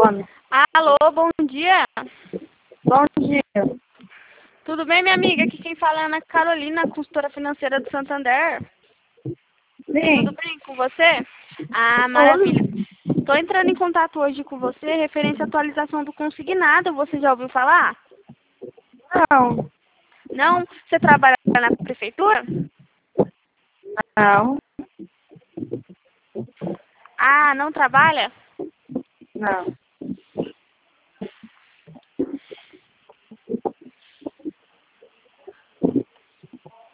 telefone. Alô, bom dia. Bom dia. Tudo bem, minha amiga? Aqui quem fala é a Ana Carolina, consultora financeira do Santander. Sim. Tudo bem com você? Ah, maravilha. Estou entrando em contato hoje com você referente à atualização do consignado. Você já ouviu falar? Não. Não? Você trabalha na prefeitura? Não. Ah, não trabalha? Não.